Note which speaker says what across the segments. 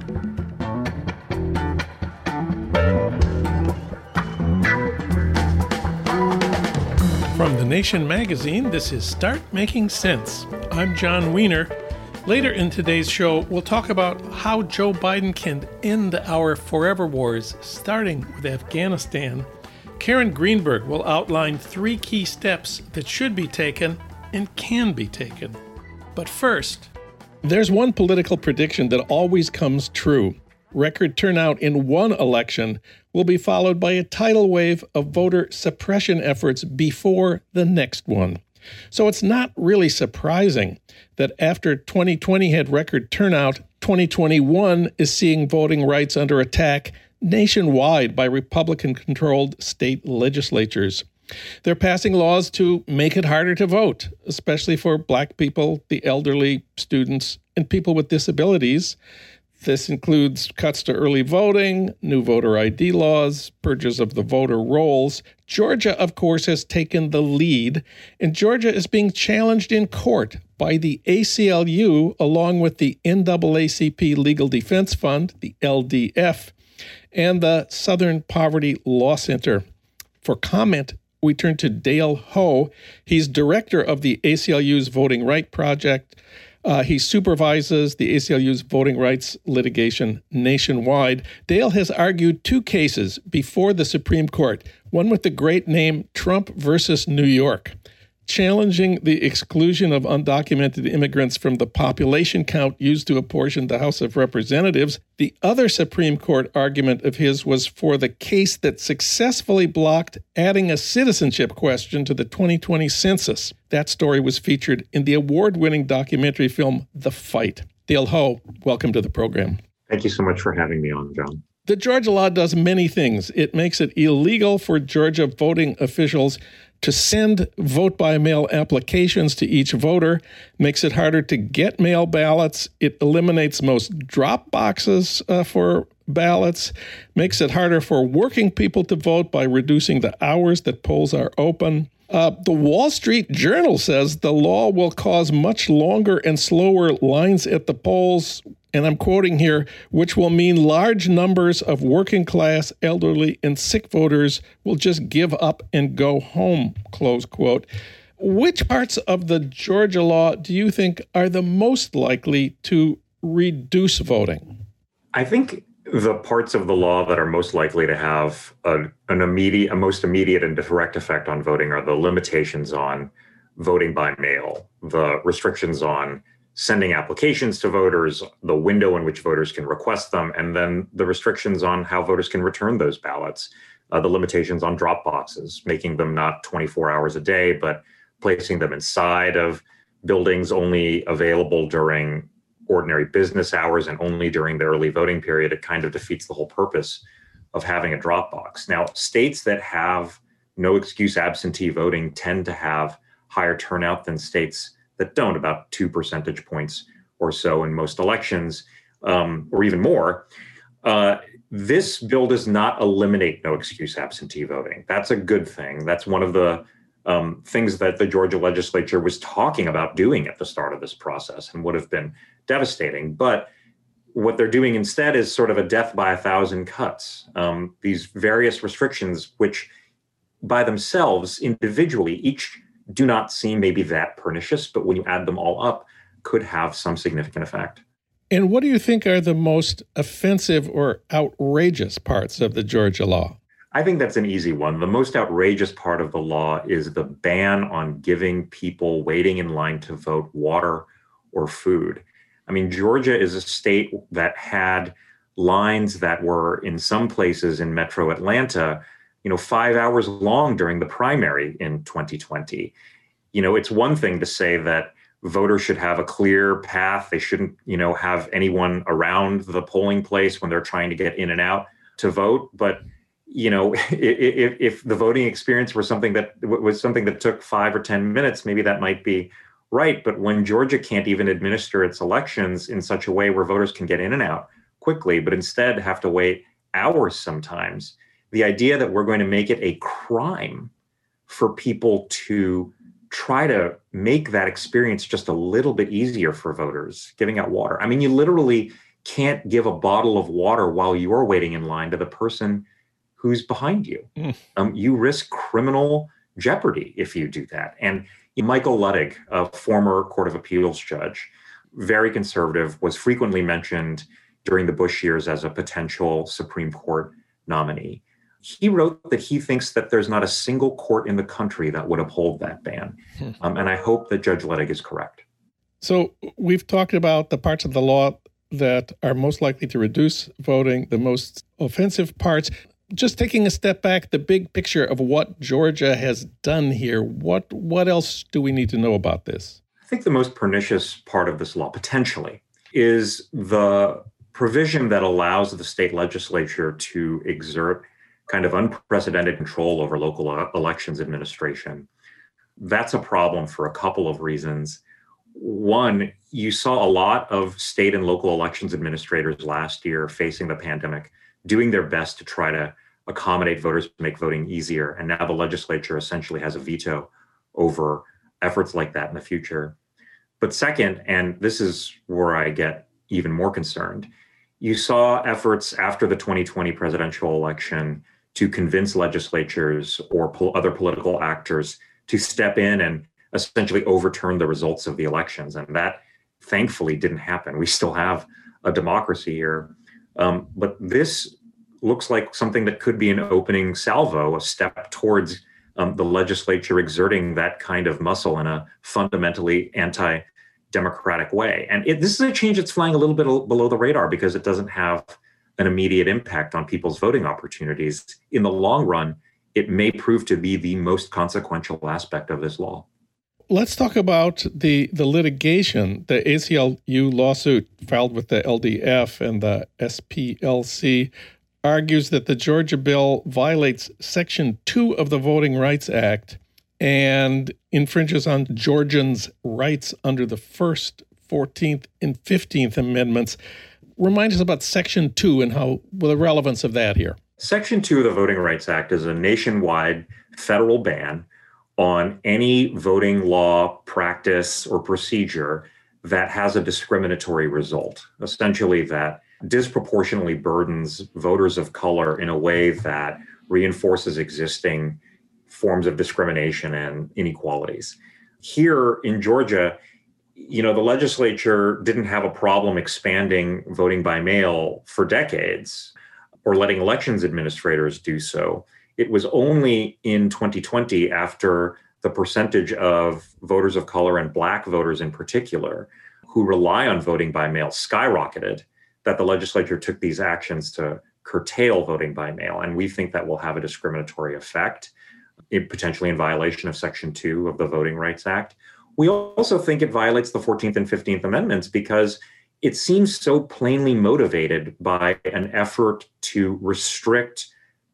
Speaker 1: From The Nation magazine, this is Start Making Sense. I'm John Wiener. Later in today's show, we'll talk about how Joe Biden can end our forever wars, starting with Afghanistan. Karen Greenberg will outline 3 key steps that should be taken and can be taken. But first, there's one political prediction that always comes true. Record turnout in one election will be followed by a tidal wave of voter suppression efforts before the next one. So it's not really surprising that after 2020 had record turnout, 2021 is seeing voting rights under attack nationwide by Republican-controlled state legislatures. They're passing laws to make it harder to vote, especially for Black people, the elderly, students, and people with disabilities. This includes cuts to early voting, new voter ID laws, purges of the voter rolls. Georgia, of course, has taken the lead, and Georgia is being challenged in court by the ACLU along with the NAACP Legal Defense Fund, the LDF, and the Southern Poverty Law Center. For comment, we turn to Dale Ho. He's director of the ACLU's Voting Rights Project. He supervises the ACLU's voting rights litigation nationwide. Dale has argued 2 cases before the Supreme Court, one with the great name Trump versus New York, challenging the exclusion of undocumented immigrants from the population count used to apportion the House of Representatives. The other Supreme Court argument of his was for the case that successfully blocked adding a citizenship question to the 2020 census. That story was featured in the award-winning documentary film, The Fight. Dale Ho, welcome to the program.
Speaker 2: Thank you so much for having me on, John.
Speaker 1: The Georgia law does many things. It makes it illegal for Georgia voting officials to send vote-by-mail applications to each voter, makes it harder to get mail ballots. It eliminates most drop boxes for ballots, makes it harder for working people to vote by reducing the hours that polls are open. The Wall Street Journal says the law will cause much longer and slower lines at the polls, and I'm quoting here, which will mean large numbers of working class, elderly, and sick voters will just give up and go home, close quote. Which parts of the Georgia law do you think are the most likely to reduce voting?
Speaker 2: I think the parts of the law that are most likely to have a most immediate and direct effect on voting are the limitations on voting by mail, the restrictions on sending applications to voters, the window in which voters can request them, and then the restrictions on how voters can return those ballots, the limitations on drop boxes, making them not 24 hours a day, but placing them inside of buildings only available during ordinary business hours and only during the early voting period. It kind of defeats the whole purpose of having a drop box. Now, states that have no excuse absentee voting tend to have higher turnout than states that don't, about 2 percentage points or so in most elections, or even more. This bill does not eliminate no excuse absentee voting. That's a good thing. That's one of the things that the Georgia legislature was talking about doing at the start of this process and would have been devastating. But what they're doing instead is sort of a death by 1,000 cuts. These various restrictions, which by themselves, individually, each do not seem maybe that pernicious, but when you add them all up, could have some significant effect.
Speaker 1: And what do you think are the most offensive or outrageous parts of the Georgia law?
Speaker 2: I think that's an easy one. The most outrageous part of the law is the ban on giving people waiting in line to vote water or food. I mean, Georgia is a state that had lines that were in some places in metro Atlanta 5 hours long during the primary in 2020. It's one thing to say that voters should have a clear path. They shouldn't, have anyone around the polling place when they're trying to get in and out to vote. But, if the voting experience were something that took 5 or 10 minutes, maybe that might be right. But when Georgia can't even administer its elections in such a way where voters can get in and out quickly, but instead have to wait hours sometimes, the idea that we're going to make it a crime for people to try to make that experience just a little bit easier for voters, giving out water. I mean, you literally can't give a bottle of water while you're waiting in line to the person who's behind you. You risk criminal jeopardy if you do that. And Michael Luttig, a former Court of Appeals judge, very conservative, was frequently mentioned during the Bush years as a potential Supreme Court nominee. He wrote that he thinks that there's not a single court in the country that would uphold that ban. And I hope that Judge Luttig is correct.
Speaker 1: So we've talked about the parts of the law that are most likely to reduce voting, the most offensive parts. Just taking a step back, the big picture of what Georgia has done here, what else do we need to know about this?
Speaker 2: I think the most pernicious part of this law, potentially, is the provision that allows the state legislature to exert kind of unprecedented control over local elections administration. That's a problem for a couple of reasons. One, you saw a lot of state and local elections administrators last year facing the pandemic, doing their best to try to accommodate voters to make voting easier. And now the legislature essentially has a veto over efforts like that in the future. But second, and this is where I get even more concerned, you saw efforts after the 2020 presidential election to convince legislatures or other political actors to step in and essentially overturn the results of the elections. And that thankfully didn't happen. We still have a democracy here. But this looks like something that could be an opening salvo, a step towards the legislature exerting that kind of muscle in a fundamentally anti-democratic way. And this is a change that's flying a little bit below the radar because it doesn't have an immediate impact on people's voting opportunities. In the long run, it may prove to be the most consequential aspect of this law.
Speaker 1: Let's talk about the litigation, the ACLU lawsuit filed with the LDF and the SPLC argues that the Georgia bill violates Section 2 of the Voting Rights Act and infringes on Georgians' rights under the First, 14th, and 15th Amendments. Remind us about Section 2 and the relevance of that here.
Speaker 2: Section 2 of the Voting Rights Act is a nationwide federal ban on any voting law, practice, or procedure that has a discriminatory result, essentially that disproportionately burdens voters of color in a way that reinforces existing forms of discrimination and inequalities. Here in Georgia, the legislature didn't have a problem expanding voting by mail for decades or letting elections administrators do so. It was only in 2020, after the percentage of voters of color and Black voters in particular who rely on voting by mail skyrocketed, that the legislature took these actions to curtail voting by mail. And we think that will have a discriminatory effect, potentially in violation of Section 2 of the Voting Rights Act. We also think it violates the 14th and 15th Amendments because it seems so plainly motivated by an effort to restrict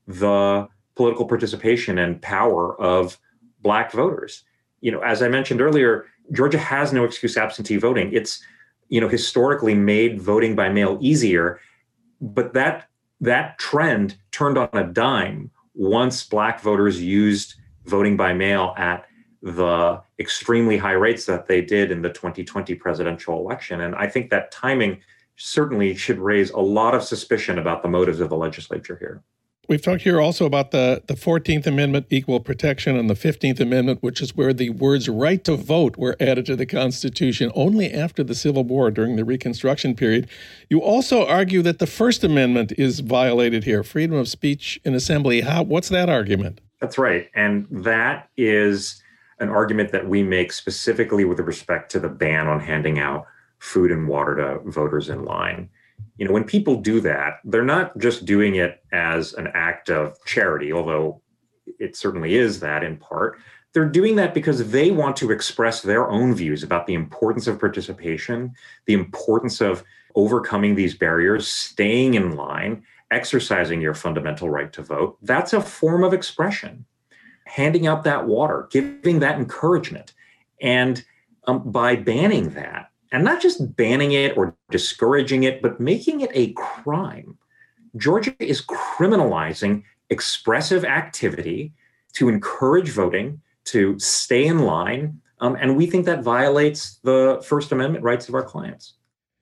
Speaker 2: the political participation and power of Black voters. As I mentioned earlier, Georgia has no excuse absentee voting. It's historically made voting by mail easier, but that trend turned on a dime once Black voters used voting by mail at the extremely high rates that they did in the 2020 presidential election. And I think that timing certainly should raise a lot of suspicion about the motives of the legislature here.
Speaker 1: We've talked here also about the 14th Amendment, equal protection, and the 15th Amendment, which is where the words right to vote were added to the Constitution only after the Civil War during the Reconstruction period. You also argue that the First Amendment is violated here, freedom of speech and assembly. What's that argument?
Speaker 2: That's right. And that is an argument that we make specifically with respect to the ban on handing out food and water to voters in line. When people do that, they're not just doing it as an act of charity, although it certainly is that in part. They're doing that because they want to express their own views about the importance of participation, the importance of overcoming these barriers, staying in line, exercising your fundamental right to vote. That's a form of expression. Handing out that water, giving that encouragement. And by banning that, and not just banning it or discouraging it, but making it a crime, Georgia is criminalizing expressive activity to encourage voting, to stay in line. And we think that violates the First Amendment rights of our clients.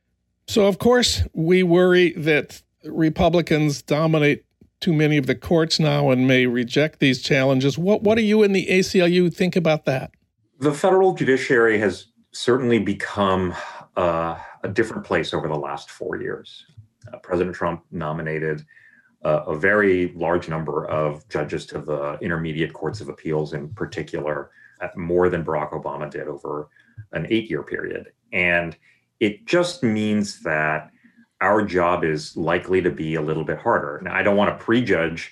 Speaker 1: So, of course, we worry that Republicans dominate too many of the courts now and may reject these challenges. What do you and the ACLU think about that?
Speaker 2: The federal judiciary has certainly become a different place over the last 4 years. President Trump nominated a very large number of judges to the intermediate courts of appeals, in particular, more than Barack Obama did over an 8-year period. And it just means that our job is likely to be a little bit harder. Now, I don't want to prejudge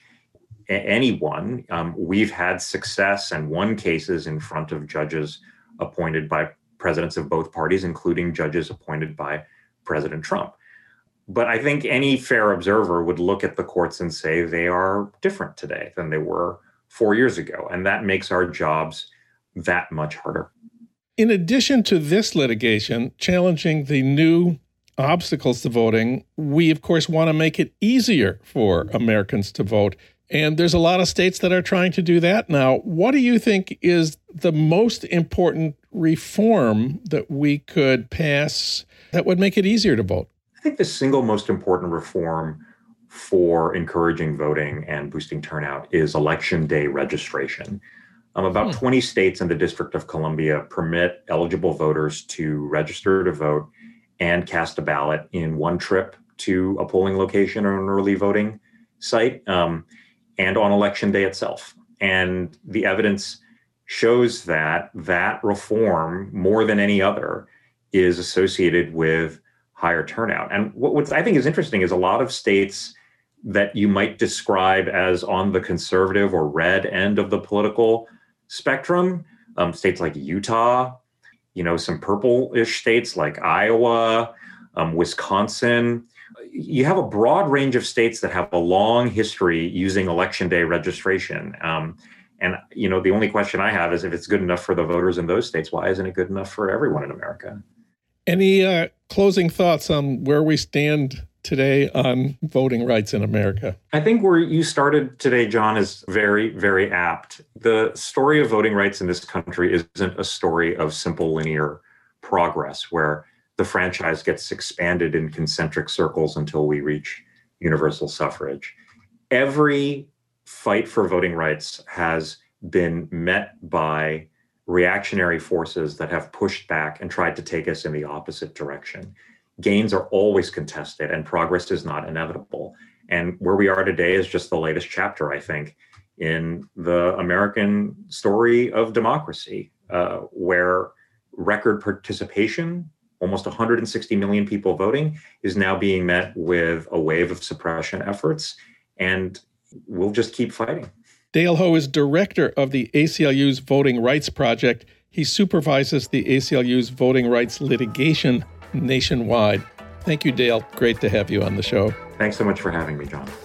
Speaker 2: anyone. We've had success and won cases in front of judges appointed by presidents of both parties, including judges appointed by President Trump. But I think any fair observer would look at the courts and say they are different today than they were 4 years ago. And that makes our jobs that much harder.
Speaker 1: In addition to this litigation challenging the new obstacles to voting, we, of course, want to make it easier for Americans to vote. And there's a lot of states that are trying to do that now. What do you think is the most important reform that we could pass that would make it easier to vote?
Speaker 2: I think the single most important reform for encouraging voting and boosting turnout is election day registration. About 20 states and the District of Columbia permit eligible voters to register to vote and cast a ballot in one trip to a polling location or an early voting site, and on election day itself. And the evidence shows that that reform, more than any other, is associated with higher turnout. And what I think is interesting is a lot of states that you might describe as on the conservative or red end of the political spectrum, states like Utah, some purple-ish states like Iowa, Wisconsin. You have a broad range of states that have a long history using election day registration. And the only question I have is if it's good enough for the voters in those states, why isn't it good enough for everyone in America?
Speaker 1: Any closing thoughts on where we stand today on voting rights in America?
Speaker 2: I think where you started today, John, is very, very apt. The story of voting rights in this country isn't a story of simple linear progress where the franchise gets expanded in concentric circles until we reach universal suffrage. Every fight for voting rights has been met by reactionary forces that have pushed back and tried to take us in the opposite direction. Gains are always contested and progress is not inevitable. And where we are today is just the latest chapter, I think, in the American story of democracy, where record participation, almost 160 million people voting, is now being met with a wave of suppression efforts. And we'll just keep fighting.
Speaker 1: Dale Ho is director of the ACLU's Voting Rights Project. He supervises the ACLU's voting rights litigation nationwide. Thank you, Dale. Great to have you on the show.
Speaker 2: Thanks so much for having me, John.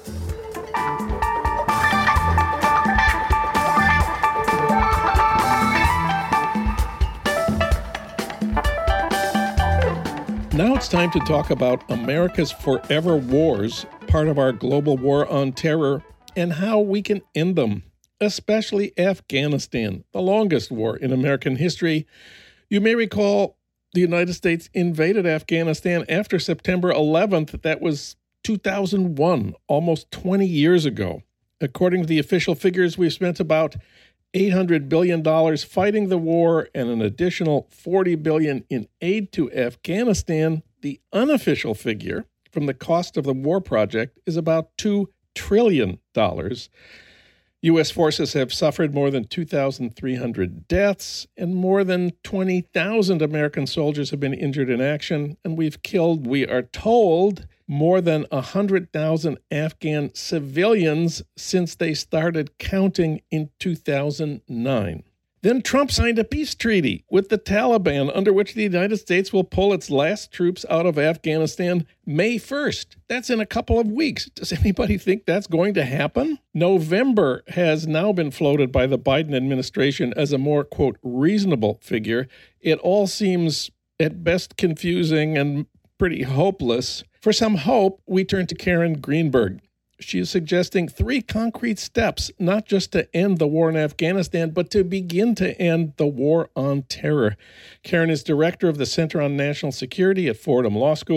Speaker 1: Now it's time to talk about America's Forever Wars, part of our global war on terror, and how we can end them, especially Afghanistan, the longest war in American history. You may recall the United States invaded Afghanistan after September 11th. That was 2001, almost 20 years ago. According to the official figures, we've spent about $800 billion fighting the war and an additional $40 billion in aid to Afghanistan. The unofficial figure from the cost of the war project is about $2 trillion. U.S. forces have suffered more than 2,300 deaths, and more than 20,000 American soldiers have been injured in action, and we've killed, we are told, more than 100,000 Afghan civilians since they started counting in 2009. Then Trump signed a peace treaty with the Taliban under which the United States will pull its last troops out of Afghanistan May 1st. That's in a couple of weeks. Does anybody think that's going to happen? November has now been floated by the Biden administration as a more, quote, reasonable figure. It all seems at best confusing and pretty hopeless. For some hope, we turn to Karen Greenberg. She is suggesting 3 concrete steps, not just to end the war in Afghanistan, but to begin to end the war on terror. Karen is director of the Center on National Security at Fordham Law School.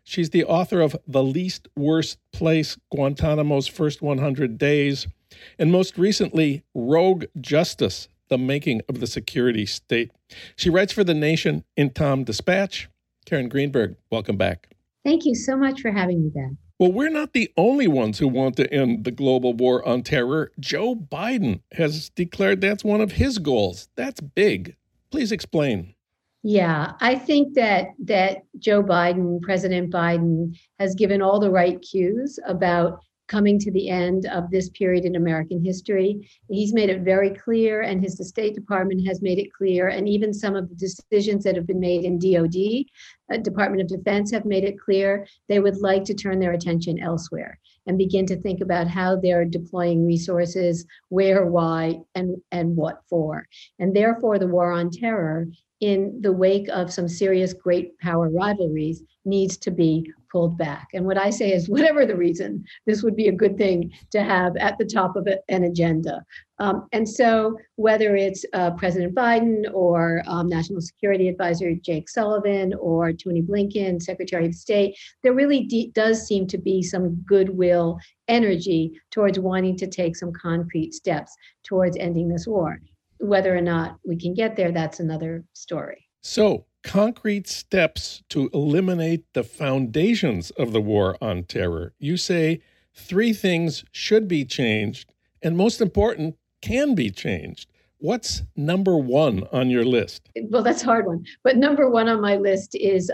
Speaker 1: She's the author of The Least Worst Place, Guantanamo's First 100 Days, and most recently, Rogue Justice, The Making of the Security State. She writes for The Nation in Times-Dispatch. Karen Greenberg, welcome back.
Speaker 3: Thank you so much for having me back.
Speaker 1: Well, we're not the only ones who want to end the global war on terror. Joe Biden has declared that's one of his goals. That's big. Please explain.
Speaker 3: Yeah, I think that Joe Biden, President Biden, has given all the right cues about coming to the end of this period in American history. He's made it very clear, and his State Department has made it clear, and even some of the decisions that have been made in DOD, Department of Defense, have made it clear they would like to turn their attention elsewhere and begin to think about how they're deploying resources, where, why, and what for. And therefore, the war on terror, in the wake of some serious great power rivalries, needs to be pulled back. And what I say is, whatever the reason, this would be a good thing to have at the top of an agenda. And so whether it's President Biden or National Security Advisor Jake Sullivan or Tony Blinken, Secretary of State, there really does seem to be some goodwill energy towards wanting to take some concrete steps towards ending this war. Whether or not we can get there, that's another story.
Speaker 1: So, concrete steps to eliminate the foundations of the war on terror. You say 3 things should be changed, and most important, can be changed. What's number 1 on your list?
Speaker 3: Well, that's a hard one. But number 1 on my list is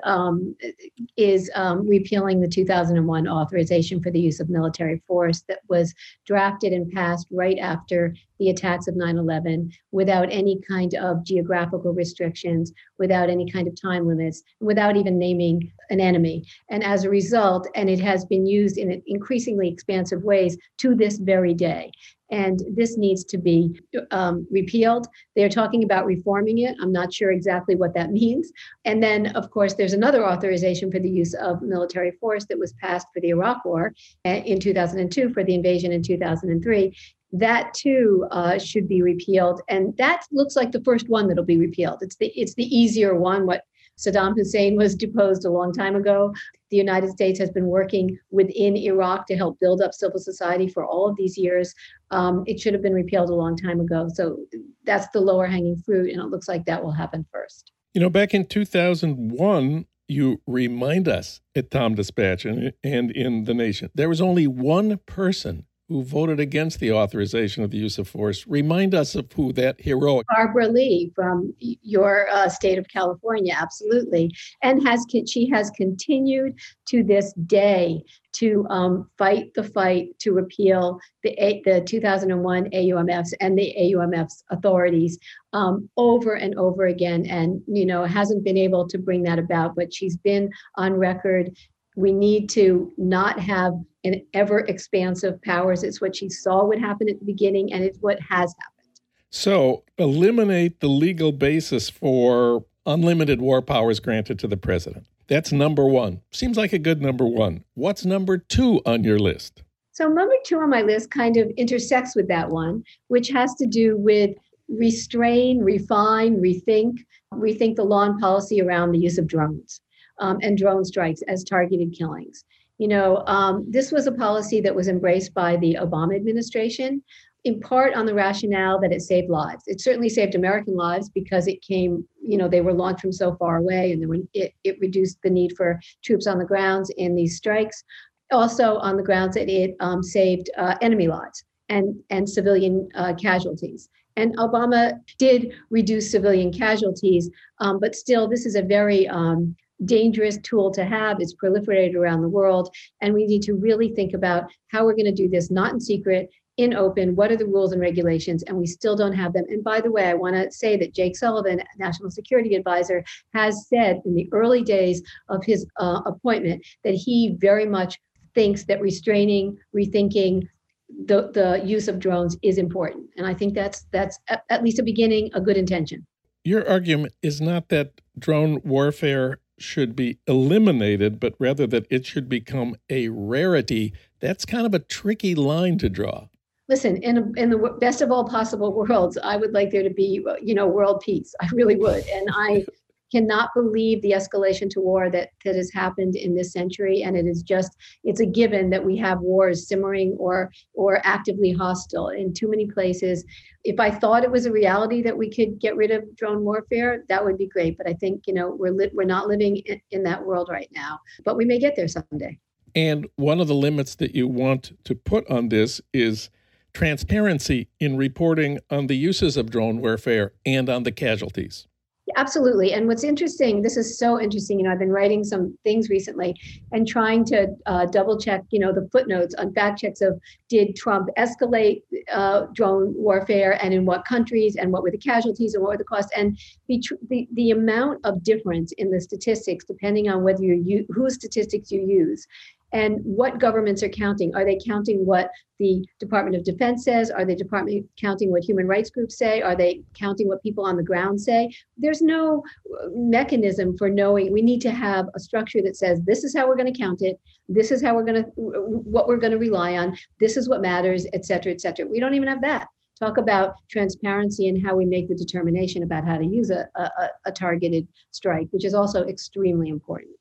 Speaker 3: repealing the 2001 authorization for the use of military force that was drafted and passed right after the attacks of 9/11, without any kind of geographical restrictions, without any kind of time limits, without even naming an enemy. And as a result, and it has been used in increasingly expansive ways to this very day. And this needs to be repealed. They're talking about reforming it. I'm not sure exactly what that means. And then, of course, there's another authorization for the use of military force that was passed for the Iraq War in 2002, for the invasion in 2003. That too should be repealed. And that looks like the first one that'll be repealed. It's the easier one. What Saddam Hussein was deposed a long time ago. The United States has been working within Iraq to help build up civil society for all of these years. It should have been repealed a long time ago. So that's the lower hanging fruit, and it looks like that will happen first.
Speaker 1: You know, back in 2001, you remind us at Times-Dispatch and in The Nation, there was only one person who voted against the authorization of the use of force. Remind us of who that heroic...
Speaker 3: Barbara Lee from your state of California, absolutely. And she has continued to this day to fight the fight to repeal the 2001 AUMFs and the AUMF's authorities over and over again. And, hasn't been able to bring that about, but she's been on record. We need to not have an ever expansive powers. It's what she saw would happen at the beginning, and it's what has happened.
Speaker 1: So eliminate the legal basis for unlimited war powers granted to the president. That's number 1. Seems like a good number 1. What's number 2 on your list?
Speaker 3: So number 2 on my list kind of intersects with that one, which has to do with restrain, refine, rethink the law and policy around the use of drones. And drone strikes as targeted killings. This was a policy that was embraced by the Obama administration, in part on the rationale that it saved lives. It certainly saved American lives because it came, they were launched from so far away, and it reduced the need for troops on the grounds in these strikes. Also on the grounds that it saved enemy lives and civilian casualties. And Obama did reduce civilian casualties, but still, this is a very dangerous tool to have. It's proliferated around the world. And we need to really think about how we're going to do this, not in secret, in open. What are the rules and regulations? And we still don't have them. And by the way, I want to say that Jake Sullivan, National Security Advisor, has said in the early days of his appointment that he very much thinks that restraining, rethinking the use of drones is important. And I think that's at least a beginning, a good intention.
Speaker 1: Your argument is not that drone warfare should be eliminated, but rather that it should become a rarity. That's kind of a tricky line to draw.
Speaker 3: Listen, in the best of all possible worlds, I would like there to be, world peace. I really would. And cannot believe the escalation to war that has happened in this century. And it's a given that we have wars simmering or actively hostile in too many places. If I thought it was a reality that we could get rid of drone warfare, that would be great. But I think, we're not living in that world right now, but we may get there someday.
Speaker 1: And one of the limits that you want to put on this is transparency in reporting on the uses of drone warfare and on the casualties.
Speaker 3: Absolutely. And what's interesting, this is so interesting, I've been writing some things recently and trying to double check, the footnotes on fact checks of did Trump escalate drone warfare and in what countries and what were the casualties and what were the costs, and the amount of difference in the statistics depending on whether whose statistics you use. And what governments are counting. Are they counting what the Department of Defense says? Are they counting what human rights groups say? Are they counting what people on the ground say? There's no mechanism for knowing. We need to have a structure that says, this is how we're going to count it. This is how what we're going to rely on. This is what matters, et cetera, et cetera. We don't even have that. Talk about transparency and how we make the determination about how to use a targeted strike, which is also extremely important.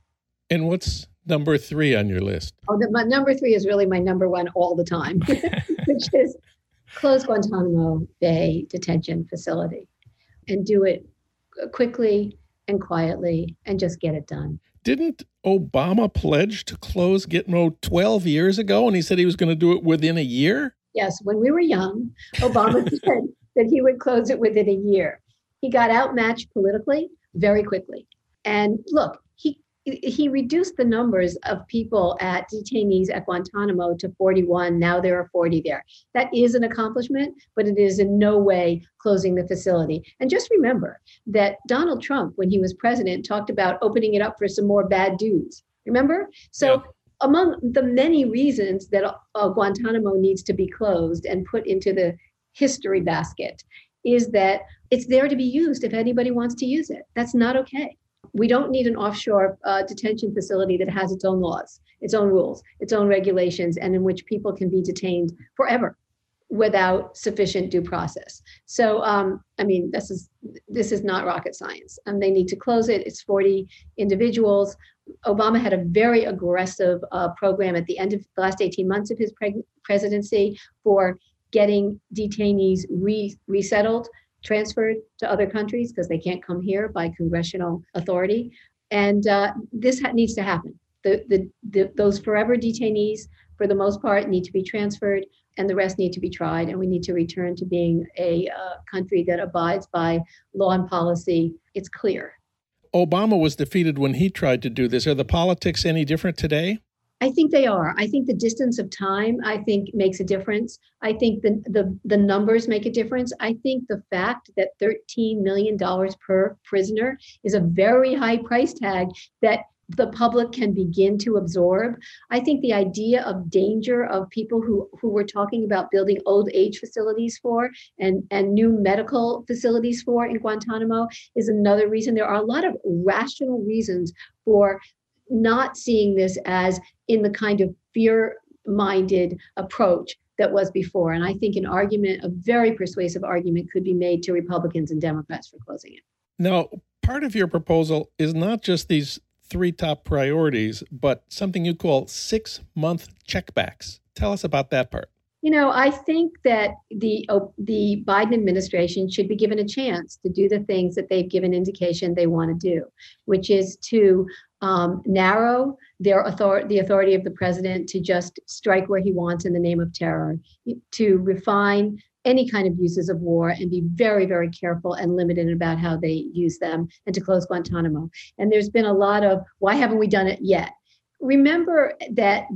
Speaker 1: And what's number 3 on your list?
Speaker 3: My number 3 is really my number 1 all the time, which is close Guantanamo Bay detention facility and do it quickly and quietly and just get it done.
Speaker 1: Didn't Obama pledge to close Gitmo 12 years ago, and he said he was going to do it within a year?
Speaker 3: Yes, when we were young, Obama said that he would close it within a year. He got outmatched politically very quickly. And look, he reduced the numbers of people at detainees at Guantanamo to 41. Now there are 40 there. That is an accomplishment, but it is in no way closing the facility. And just remember that Donald Trump, when he was president, talked about opening it up for some more bad dudes. Remember? So among the many reasons that Guantanamo needs to be closed and put into the history basket is that it's there to be used if anybody wants to use it. That's not okay. We don't need an offshore detention facility that has its own laws, its own rules, its own regulations, and in which people can be detained forever without sufficient due process. So, this is not rocket science. They need to close it. It's 40 individuals. Obama had a very aggressive program at the end of the last 18 months of his presidency for getting detainees resettled, transferred to other countries because they can't come here by congressional authority. And this needs to happen. Those forever detainees, for the most part, need to be transferred and the rest need to be tried. And we need to return to being a country that abides by law and policy. It's clear.
Speaker 1: Obama was defeated when he tried to do this. Are the politics any different today?
Speaker 3: I think they are. I think the distance of time, makes a difference. I think the numbers make a difference. I think the fact that $13 million per prisoner is a very high price tag that the public can begin to absorb. I think the idea of danger of people who we're talking about building old age facilities for and new medical facilities for in Guantanamo is another reason. There are a lot of rational reasons for not seeing this as in the kind of fear-minded approach that was before. And I think a very persuasive argument could be made to Republicans and Democrats for closing it.
Speaker 1: Now, part of your proposal is not just these 3 top priorities, but something you call 6-month checkbacks. Tell us about that part.
Speaker 3: I think that the Biden administration should be given a chance to do the things that they've given indication they want to do, which is to narrow the authority of the president to just strike where he wants in the name of terror, to refine any kind of uses of war and be very, very careful and limited about how they use them, and to close Guantanamo. And there's been a lot of, why haven't we done it yet? Remember that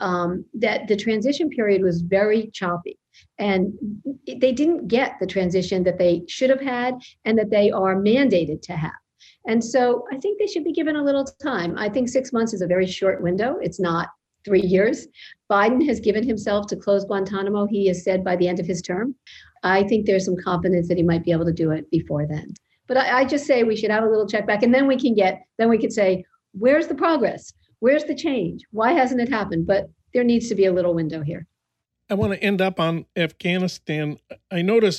Speaker 3: the transition period was very choppy, and they didn't get the transition that they should have had and that they are mandated to have. And so I think they should be given a little time. I think 6 months is a very short window. It's not 3 years. Biden has given himself to close Guantanamo, he has said, by the end of his term. I think there's some confidence that he might be able to do it before then. But I just say we should have a little check back, and then we could say, where's the progress? Where's the change? Why hasn't it happened? But there needs to be a little window here.
Speaker 1: I want to end up on Afghanistan. I notice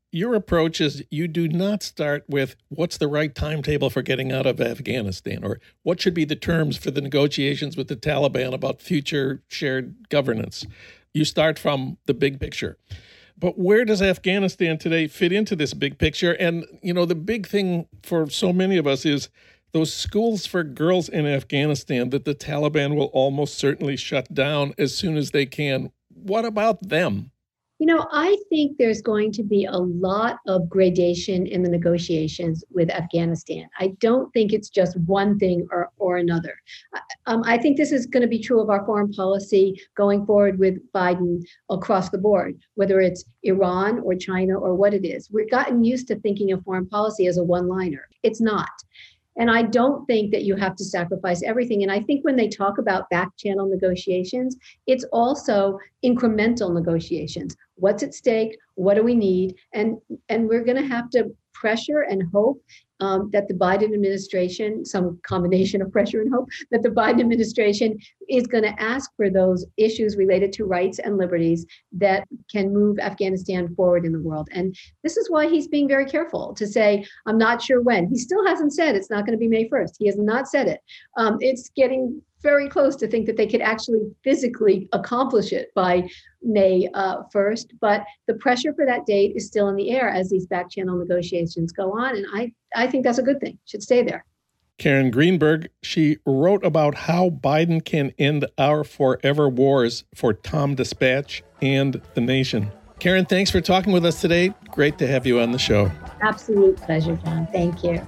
Speaker 1: Your approach is you do not start with what's the right timetable for getting out of Afghanistan, or what should be the terms for the negotiations with the Taliban about future shared governance. You start from the big picture. But where does Afghanistan today fit into this big picture? And, the big thing for so many of us is those schools for girls in Afghanistan that the Taliban will almost certainly shut down as soon as they can. What about them?
Speaker 3: I think there's going to be a lot of gradation in the negotiations with Afghanistan. I don't think it's just one thing or another. I think this is going to be true of our foreign policy going forward with Biden across the board, whether it's Iran or China or what it is. We've gotten used to thinking of foreign policy as a one-liner. It's not. And I don't think that you have to sacrifice everything. And I think when they talk about back channel negotiations, it's also incremental negotiations. What's at stake? What do we need? And we're going to have to pressure and hope that the Biden administration, some combination of pressure and hope, that the Biden administration is going to ask for those issues related to rights and liberties that can move Afghanistan forward in the world. And this is why he's being very careful to say, I'm not sure when. He still hasn't said it's not going to be May 1st. He has not said it. It's getting very close to think that they could actually physically accomplish it by May 1st. But the pressure for that date is still in the air as these back channel negotiations go on. And I think that's a good thing. Should stay there.
Speaker 1: Karen Greenberg, she wrote about how Biden can end our forever wars for TomDispatch and The Nation. Karen, thanks for talking with us today. Great to have you on the show.
Speaker 3: Absolute pleasure, John. Thank you.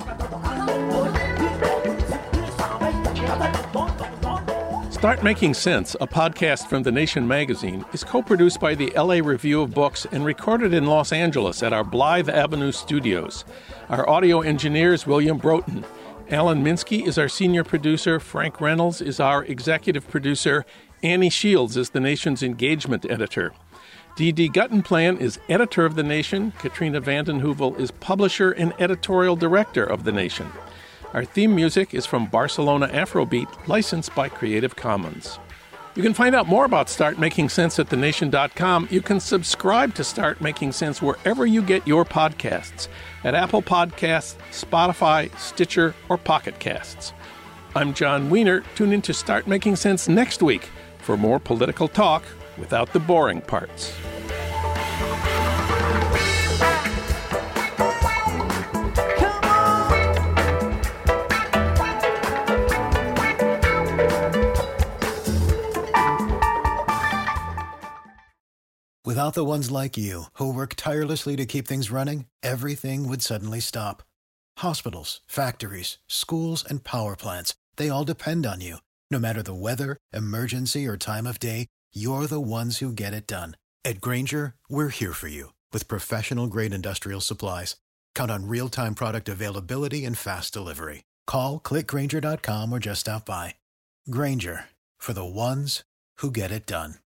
Speaker 1: Start Making Sense, a podcast from The Nation magazine, is co-produced by the LA Review of Books and recorded in Los Angeles at our Blythe Avenue studios. Our audio engineer is William Broughton. Alan Minsky is our senior producer. Frank Reynolds is our executive producer. Annie Shields is The Nation's engagement editor. D.D. Guttenplan is editor of The Nation. Katrina vanden Heuvel is publisher and editorial director of The Nation. Our theme music is from Barcelona Afrobeat, licensed by Creative Commons. You can find out more about Start Making Sense at thenation.com. You can subscribe to Start Making Sense wherever you get your podcasts, at Apple Podcasts, Spotify, Stitcher, or Pocket Casts. I'm John Wiener. Tune in to Start Making Sense next week for more political talk without the boring parts.
Speaker 4: Without the ones like you, who work tirelessly to keep things running, everything would suddenly stop. Hospitals, factories, schools, and power plants, they all depend on you. No matter the weather, emergency, or time of day, you're the ones who get it done. At Grainger, we're here for you with professional-grade industrial supplies. Count on real-time product availability and fast delivery. Call, click Grainger.com, or just stop by. Grainger, for the ones who get it done.